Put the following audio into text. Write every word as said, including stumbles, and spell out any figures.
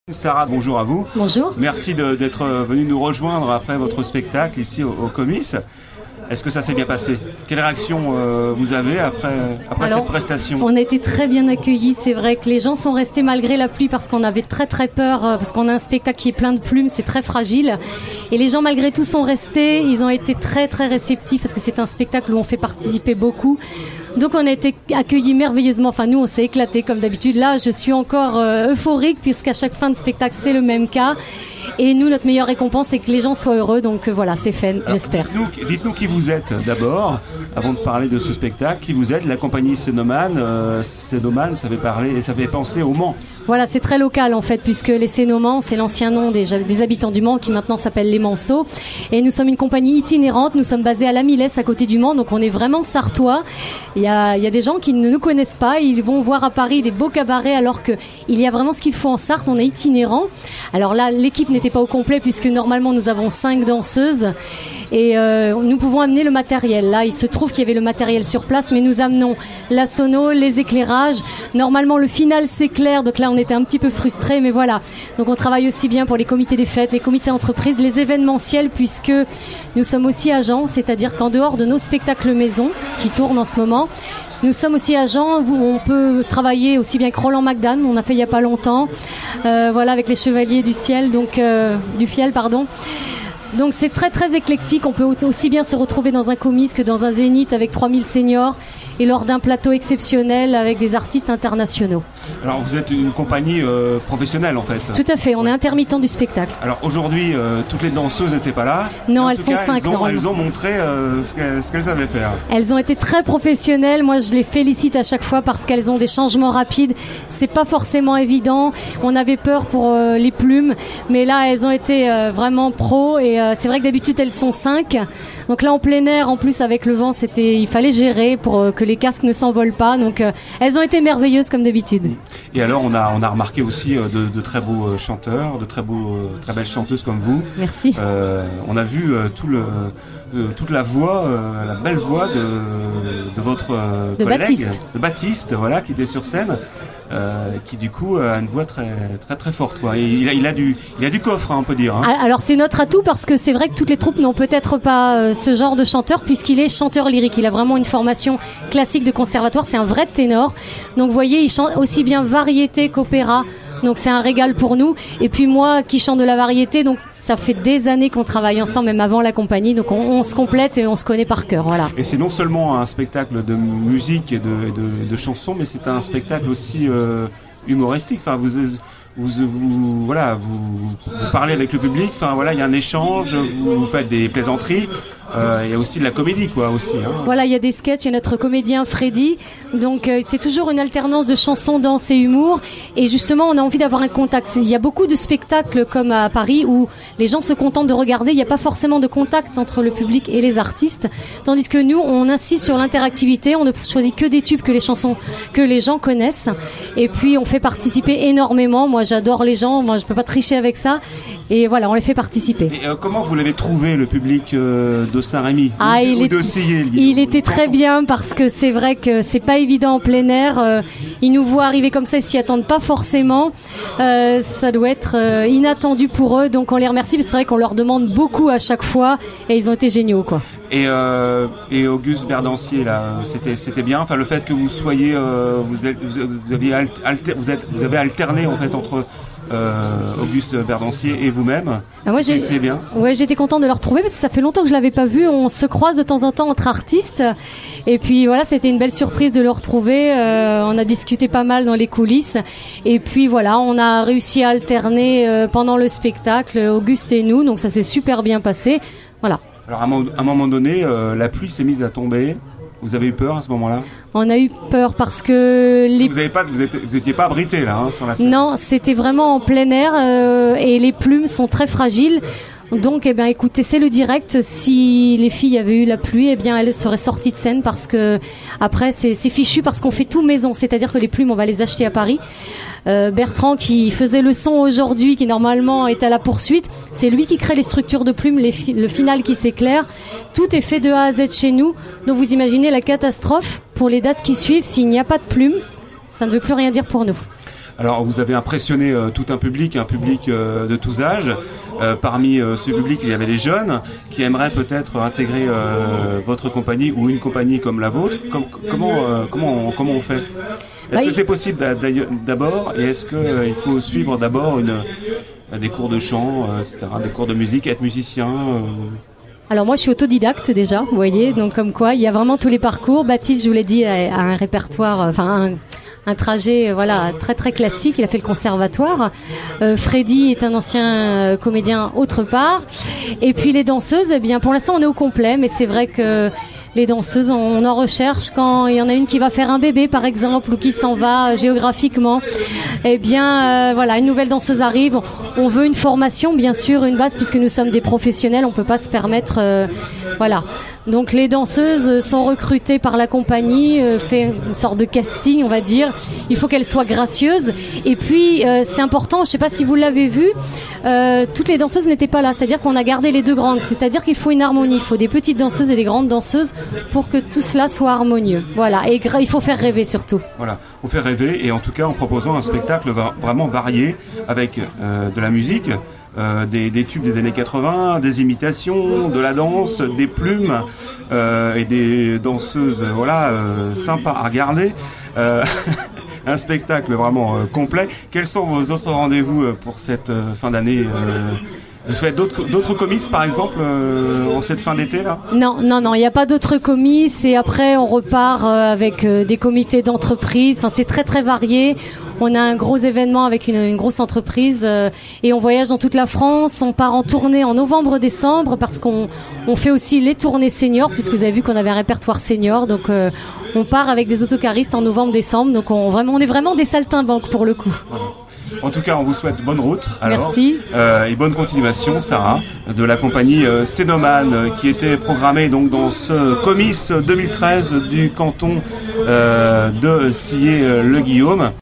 Sarah, bonjour à vous. Bonjour. Merci de, d'être venu nous rejoindre après votre spectacle ici au, au Comice. Est-ce que ça s'est bien passé? Quelle réaction euh, vous avez après, après Alors, cette prestation? On a été très bien accueillis. C'est vrai que les gens sont restés malgré la pluie parce qu'on avait très très peur, euh, parce qu'on a un spectacle qui est plein de plumes, c'est très fragile. Et les gens malgré tout sont restés. Ils ont été très très réceptifs parce que c'est un spectacle où on fait participer beaucoup. Donc on a été accueillis merveilleusement. Enfin nous on s'est éclatés comme d'habitude. Là je suis encore euh, euphorique puisqu'à chaque fin de spectacle c'est le même cas. Et nous, notre meilleure récompense, c'est que les gens soient heureux. Donc euh, voilà, c'est fait, j'espère. Dites-nous, dites-nous qui vous êtes d'abord, avant de parler de ce spectacle. Qui vous êtes? La compagnie Cénomane. Euh, Cénomane, ça fait parler, ça fait penser au Mans. Voilà, c'est très local en fait, puisque les Cénomans, c'est l'ancien nom des, des habitants du Mans qui maintenant s'appelle les Manceaux. Et nous sommes une compagnie itinérante. Nous sommes basés à La Millesse, à côté du Mans. Donc on est vraiment sartois. Il y a, il y a des gens qui ne nous connaissent pas. Ils vont voir à Paris des beaux cabarets alors que il y a vraiment ce qu'il faut en Sarthe. On est itinérant. Alors là, l'équipe n'était pas au complet puisque normalement nous avons cinq danseuses et euh, nous pouvons amener le matériel. Là, il se trouve qu'il y avait le matériel sur place, mais nous amenons la sono, les éclairages. Normalement, le final s'éclaire, donc là, on était un petit peu frustrés, mais voilà. Donc, on travaille aussi bien pour les comités des fêtes, les comités d'entreprise, les événementiels, puisque nous sommes aussi agents, c'est-à-dire qu'en dehors de nos spectacles maison qui tournent en ce moment, nous sommes aussi agents où on peut travailler aussi bien que Roland McDan, on a fait il n'y a pas longtemps, euh, voilà, avec les Chevaliers du Ciel, donc euh, du Fiel, pardon. Donc c'est très très éclectique, on peut aussi bien se retrouver dans un comice que dans un zénith avec trois mille seniors et lors d'un plateau exceptionnel avec des artistes internationaux. Alors vous êtes une compagnie euh, professionnelle en fait. Tout à fait, on ouais. est intermittent du spectacle. Alors aujourd'hui, euh, toutes les danseuses n'étaient pas là. Non, elles sont cas, cinq. Elles ont, elles ont montré euh, ce, qu'elles, ce qu'elles savaient faire. Elles ont été très professionnelles, moi je les félicite à chaque fois parce qu'elles ont des changements rapides. C'est pas forcément évident, on avait peur pour euh, les plumes, mais là elles ont été euh, vraiment pros et euh, c'est vrai que d'habitude elles sont cinq. Donc là en plein air, en plus avec le vent, c'était, il fallait gérer pour euh, que les casques ne s'envolent pas. Donc euh, elles ont été merveilleuses comme d'habitude. Et alors on a on a remarqué aussi euh, de, de très beaux chanteurs, de très beaux euh, très belles chanteuses comme vous. Merci. Euh, on a vu euh, tout le euh, toute la voix, euh, la belle voix de de votre euh, de collègue, Baptiste. de Baptiste, voilà, qui était sur scène. Euh, qui du coup a une voix très très très forte quoi. Et il a il a du il a du coffre hein, on peut dire. Hein. Alors c'est notre atout parce que c'est vrai que toutes les troupes n'ont peut-être pas euh, ce genre de chanteur puisqu'il est chanteur lyrique. Il a vraiment une formation classique de conservatoire. C'est un vrai ténor. Donc vous voyez, il chante aussi bien variété qu'opéra. Donc c'est un régal pour nous. Et puis moi qui chante de la variété, donc ça fait des années qu'on travaille ensemble, même avant la compagnie. Donc on, on se complète et on se connaît par cœur. Voilà. Et c'est non seulement un spectacle de musique et de, de, de chansons, mais c'est un spectacle aussi euh, humoristique. Enfin, vous, vous, vous, voilà, vous, vous parlez avec le public. Enfin voilà, il y a un échange. Vous, vous faites des plaisanteries. Euh, il y a aussi de la comédie quoi aussi. Hein. Voilà, il y a des sketchs. Il y a notre comédien Freddy. Donc euh, c'est toujours une alternance de chansons, danse et humour. Et justement, on a envie d'avoir un contact. Il y a beaucoup de spectacles comme à Paris où les gens se contentent de regarder. Il n'y a pas forcément de contact entre le public et les artistes. Tandis que nous, on insiste sur l'interactivité. On ne choisit que des tubes que les chansons que les gens connaissent. Et puis on fait participer énormément. Moi, j'adore les gens. Moi, je peux pas tricher avec ça. Et voilà, on les fait participer. Et euh, comment vous l'avez trouvé le public euh, de Saint-Rémy ah, ou, il ou est, de Sillé? Il était très bien parce que c'est vrai que c'est pas évident en plein air. Euh, ils nous voient arriver comme ça, ils s'y attendent pas forcément. Euh, ça doit être euh, inattendu pour eux, donc on les remercie. Mais c'est vrai qu'on leur demande beaucoup à chaque fois et ils ont été géniaux, quoi. Et, euh, et Auguste Berdancier là, c'était c'était bien. Enfin le fait que vous soyez, euh, vous êtes, vous aviez alter, vous êtes, vous avez alterné en fait entre Euh, Auguste Berdancier et vous-même. Ah ouais, c'est, j'ai, c'est bien. Ouais, j'étais contente de le retrouver parce que ça fait longtemps que je l'avais pas vu. On se croise de temps en temps entre artistes. Et puis voilà, c'était une belle surprise de le retrouver. Euh, on a discuté pas mal dans les coulisses. Et puis voilà, on a réussi à alterner euh, pendant le spectacle, Auguste et nous. Donc ça s'est super bien passé. Voilà. Alors à un moment donné, euh, la pluie s'est mise à tomber. Vous avez eu peur à ce moment-là? On a eu peur parce que les... vous avez pas, vous n'étiez pas abrité là hein, sur la scène. Non, c'était vraiment en plein air euh, et les plumes sont très fragiles. Donc, eh bien, écoutez, c'est le direct. Si les filles avaient eu la pluie, eh bien, elles seraient sorties de scène parce que après, c'est, c'est fichu parce qu'on fait tout maison. C'est-à-dire que les plumes, on va les acheter à Paris. Euh, Bertrand, qui faisait le son aujourd'hui, qui normalement est à la poursuite, c'est lui qui crée les structures de plumes, les fi- le final qui s'éclaire. Tout est fait de A à Z chez nous. Donc, vous imaginez la catastrophe pour les dates qui suivent. S'il n'y a pas de plumes, ça ne veut plus rien dire pour nous. Alors vous avez impressionné euh, tout un public, un public euh, de tous âges. Euh, parmi euh, ce public, il y avait des jeunes qui aimeraient peut-être intégrer euh, votre compagnie ou une compagnie comme la vôtre. Com- comment, euh, comment, on, comment on fait ? Est-ce bah, que c'est possible d'abord, et est-ce qu'il euh, faut suivre d'abord une, des cours de chant, euh, et cetera, des cours de musique, être musicien euh... Alors moi je suis autodidacte déjà, vous voyez, donc comme quoi il y a vraiment tous les parcours. Baptiste, je vous l'ai dit, a, a un répertoire, enfin un, un trajet voilà très très classique. Il a fait le conservatoire. Euh, Freddy est un ancien euh, comédien autre part. Et puis les danseuses, eh bien pour l'instant on est au complet, mais c'est vrai que les danseuses, on en recherche quand il y en a une qui va faire un bébé par exemple ou qui s'en va géographiquement. Eh bien, euh, voilà, une nouvelle danseuse arrive. On veut une formation, bien sûr, une base, puisque nous sommes des professionnels. On peut pas se permettre, euh, voilà. Donc les danseuses sont recrutées par la compagnie, euh, fait une sorte de casting, on va dire. Il faut qu'elles soient gracieuses. Et puis euh, c'est important. Je sais pas si vous l'avez vu. Euh, toutes les danseuses n'étaient pas là. C'est-à-dire qu'on a gardé les deux grandes. C'est-à-dire qu'il faut une harmonie. Il faut des petites danseuses et des grandes danseuses pour que tout cela soit harmonieux. Voilà. Et gra- il faut faire rêver surtout. Voilà. Il faut faire rêver, et en tout cas en proposant un spectacle va- vraiment varié avec euh, de la musique. Euh, des, des tubes des années quatre-vingts, des imitations, de la danse, des plumes euh, et des danseuses voilà euh, sympas à regarder. Euh, un spectacle vraiment euh, complet. Quels sont vos autres rendez-vous euh, pour cette euh, fin d'année euh, Vous faites d'autres, d'autres comices par exemple euh, en cette fin d'été là ? Non, non, non, il n'y a pas d'autres comices, et après on repart euh, avec euh, des comités d'entreprise. Enfin, c'est très très varié. On a un gros événement avec une, une grosse entreprise euh, et on voyage dans toute la France. On part en tournée en novembre-décembre parce qu'on on fait aussi les tournées seniors, puisque vous avez vu qu'on avait un répertoire senior. Donc euh, on part avec des autocaristes en novembre-décembre. Donc on, vraiment, on est vraiment des saltimbanques pour le coup. Voilà. En tout cas, on vous souhaite bonne route. Alors, merci. Euh, et bonne continuation, Sarah, de la compagnie euh, Cénomane, euh, qui était programmée donc dans ce comice deux mille treize du canton euh, de Sillé-le-Guillaume.